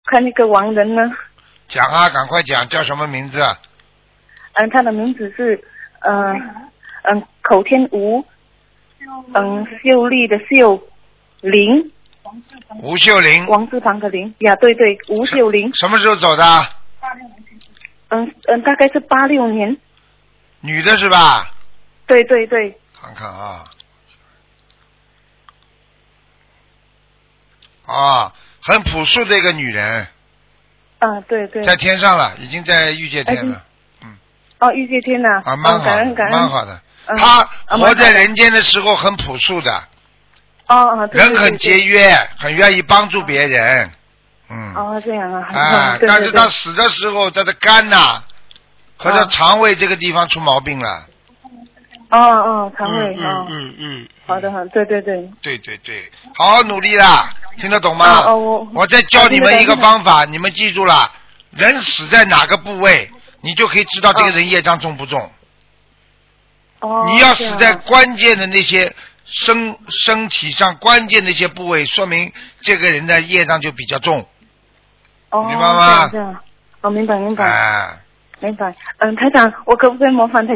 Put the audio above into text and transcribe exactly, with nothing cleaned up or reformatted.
看那个亡人呢。 讲啊，赶快讲，叫什么名字？ 嗯，他的名字是呃嗯口天吴，嗯秀丽的秀，玲。 吴秀玲。 王字旁的玲呀，对对，吴秀玲。 什么时候走的？ 嗯嗯，大概是八六年。 女的是吧？ 对对对。 看看啊。啊，很朴素的一个女人。 啊，对对。 在天上了，已经在御界天了。 嗯。哦，御界天呐。 啊，蛮好的，蛮好的。她活在人间的时候很朴素的。 哦哦，对。 人很节约，很愿意帮助别人。嗯。 哦，这样啊。 啊，但是她死的时候，她的肝呐和她肠胃这个地方出毛病了。 哦哦，肠胃。 嗯嗯嗯。 好的好，对对对。 对对对，好好努力啦，听得懂吗？ 哦我我再教你们一个方法，你们记住了，人死在哪个部位，你就可以知道这个人业障重不重。 哦。 你要死在关键的那些身身体上关键的一些部位，说明这个人的业障就比较重。 哦。 明白吗？ 这样这样。哦，明白明白。 哎。 明白。嗯，台长，我可不可以模仿台